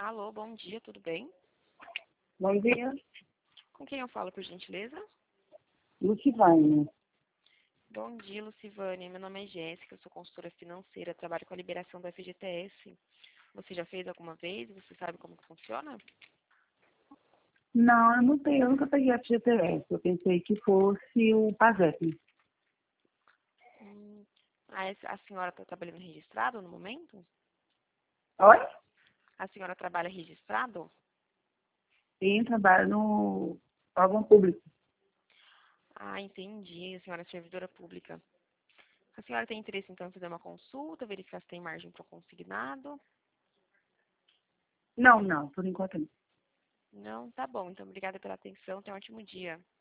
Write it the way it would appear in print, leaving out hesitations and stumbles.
Alô, bom dia, tudo bem? Bom dia, Com quem eu falo, por gentileza? Lucivânia. Bom dia, Lucivânia. Meu nome é Jéssica, eu sou consultora financeira, trabalho com a liberação do FGTS. Você já fez alguma vez? Você sabe como que funciona? Não, eu não tenho, eu nunca peguei FGTS. Eu pensei que fosse o PASEP. A senhora está trabalhando registrado no momento? Oi? A senhora trabalha registrado? Sim, trabalho no órgão público. Ah, entendi. A senhora é servidora pública. A senhora tem interesse, então, em fazer uma consulta, verificar se tem margem para consignado? Não, por enquanto não. Não? Tá bom. Então, obrigada pela atenção. Tenha um ótimo dia.